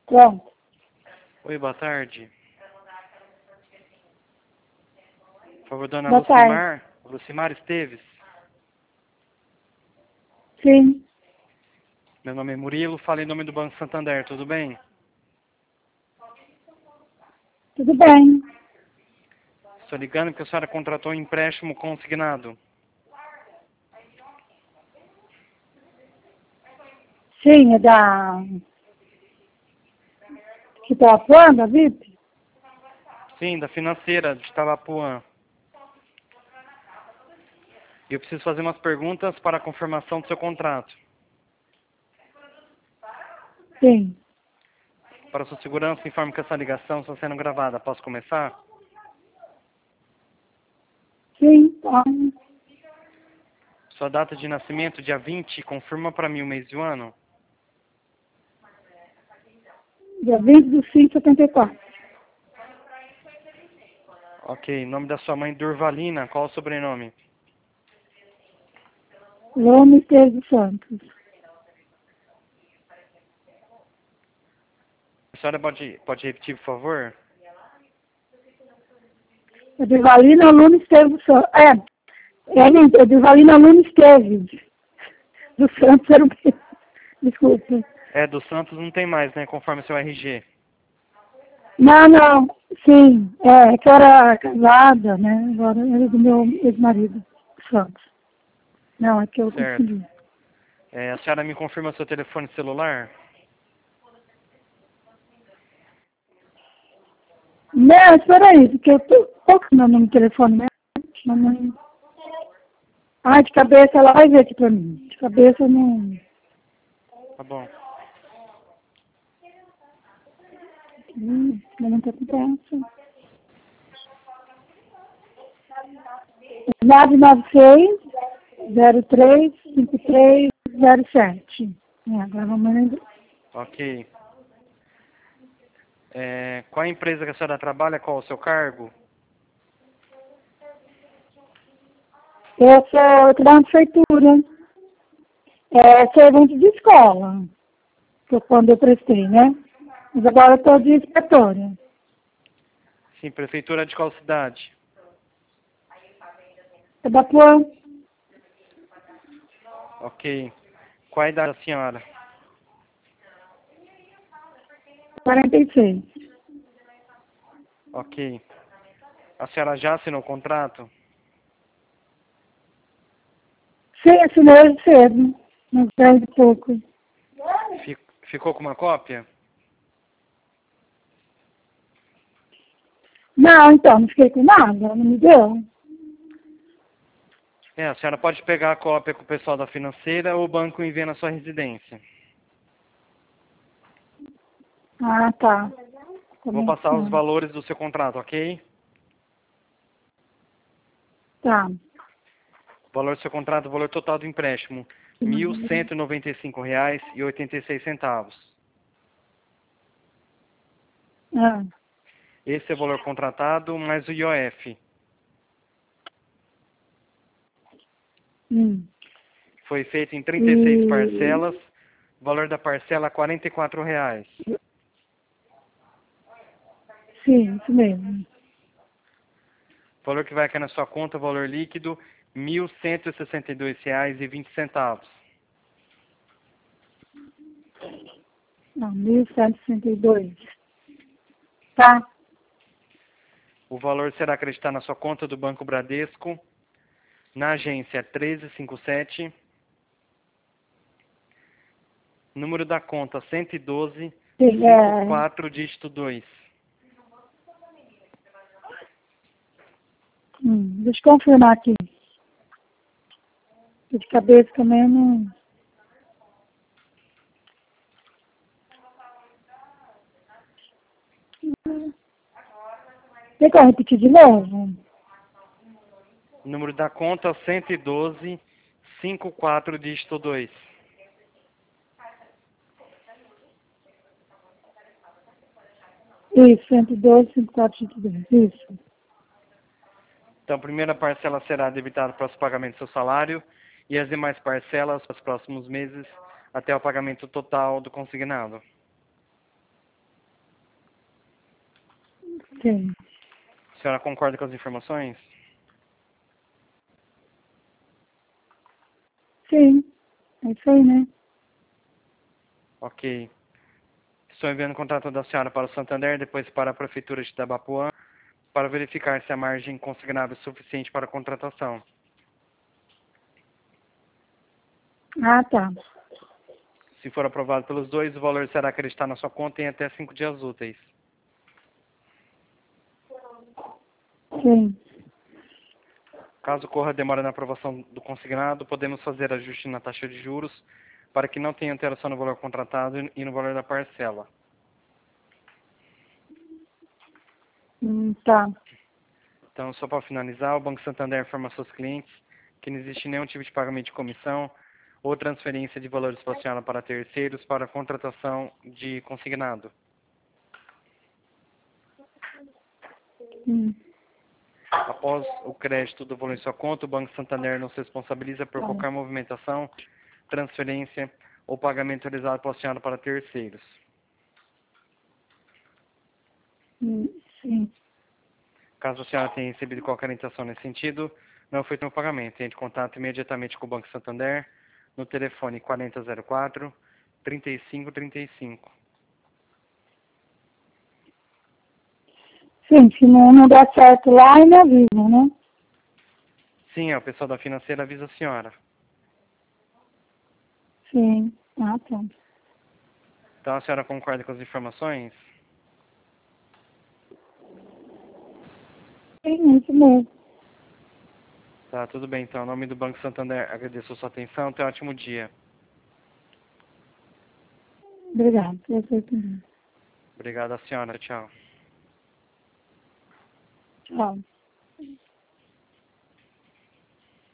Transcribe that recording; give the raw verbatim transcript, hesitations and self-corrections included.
Pronto. Oi, boa tarde. Por favor, dona Boa Lucimar. Lucimar Esteves. Sim, Meu nome é Murilo, falo em nome do Banco Santander, tudo bem? tudo bem. Estou ligando porque a senhora contratou um empréstimo consignado. Sim, é da... Que tá atuando, a V I P? Sim, da financeira de Itabapuã. E eu preciso fazer umas perguntas para a confirmação do seu contrato. Sim. Para sua segurança, informe que essa ligação está sendo gravada. Posso começar? Sim, tá. Sua data de nascimento, dia vinte, confirma para mim o mês e o ano. Dia vinte de cinco de setenta e quatro. Ok, nome da sua mãe, Durvalina, qual o sobrenome? Lome Esteves dos Santos. A senhora pode, pode repetir, por favor? É Durvalina Lune Esteves dos Santos. É, é, nem- é Durvalina Lune Esteves dos Santos. Era o quê? Desculpa. É, do Santos não tem mais, né? Conforme o seu R G. Não, não. Sim, é, é que eu era casada, né? Agora era do meu ex-marido, Santos. Não, é que eu Certo. confundi. É, a senhora me confirma seu telefone celular? Não, espera aí, porque eu tô... Qual que é o meu número de telefone mesmo? Mamãe... Ah, de cabeça ela vai ver aqui pra mim. De cabeça eu não... Tá bom. Hum, mamãe tá com pressa. nove nove seis, zero três, cinco três, zero sete. É, agora a mamãe lembrou. Ok. É, qual a empresa que a senhora trabalha? Qual o seu cargo? Eu sou eu trabalho na prefeitura. É servente de escola, que eu, quando eu prestei, né? Mas agora eu estou de inspetora. Sim, prefeitura de qual cidade? É da Plan Ok. Qual a idade da senhora? quarenta e seis. Ok. A senhora já assinou o contrato? Sim, assinei hoje cedo, uns dez e pouco. Fi- Ficou com uma cópia? Não, então, não fiquei com nada, não me deu. É, a senhora pode pegar a cópia com o pessoal da financeira ou o banco envia na sua residência. Ah, tá. Vou passar os Começando. valores do seu contrato, ok? Tá. O valor do seu contrato, o valor total do empréstimo, mil cento e noventa e cinco reais e oitenta e seis centavos. Ah, Esse é o valor contratado mais o I O F. hum. Foi feito em trinta e seis E... parcelas. O valor da parcela é quarenta e quatro reais. Sim, isso mesmo. O valor que vai cair na sua conta, o valor líquido, mil cento e sessenta e dois reais e vinte centavos. Não, mil cento e sessenta e dois. Tá. O valor será acreditado na sua conta do Banco Bradesco, na agência treze cinquenta e sete, número da conta cento e doze, Sim, cinquenta e é... quatro, dígito dois. Hum, deixa eu confirmar aqui. De cabeça também eu não... Você quer repetir de novo? Número da conta cento e doze, cinquenta e quatro, dígito dois. Isso, cento e doze, cinquenta e quatro, cento e dois. Isso. Então, a primeira parcela será debitada para o pagamento do seu salário e as demais parcelas para os próximos meses até o pagamento total do consignado. Sim. A senhora concorda com as informações? Sim. É isso aí, né? Ok. Estou enviando o contrato da senhora para o Santander, depois para a Prefeitura de Itabapoã, para verificar se a margem consignada é suficiente para a contratação. Ah, tá. Se for aprovado pelos dois, o valor será acreditado na sua conta em até cinco dias úteis. Sim. Caso ocorra demora na aprovação do consignado, podemos fazer ajuste na taxa de juros para que não tenha alteração no valor contratado e no valor da parcela. Hum, tá. Então, só para finalizar, o Banco Santander informa aos seus clientes que não existe nenhum tipo de pagamento de comissão ou transferência de valores para a senhora para terceiros para a contratação de consignado. Hum, Após o crédito do valor em sua conta, o Banco Santander não se responsabiliza por tá. qualquer movimentação, transferência ou pagamento realizado pela senhora para terceiros. Hum, sim. Caso a senhora tenha recebido qualquer orientação nesse sentido, não é feito um pagamento. Entre em contato imediatamente com o Banco Santander no telefone quarenta zero quatro, trinta e cinco trinta e cinco. Sim, se não, não der certo lá, me avisa, né? Sim, é o pessoal da financeira avisa a senhora. Sim. Ah, tá. Então a senhora concorda com as informações? Sim, isso mesmo. Tá, tudo bem. Então, em nome do Banco Santander, agradeço a sua atenção. Tenha um ótimo dia. Obrigada. Eu sei também. Obrigado, a senhora. Tchau. Tchau.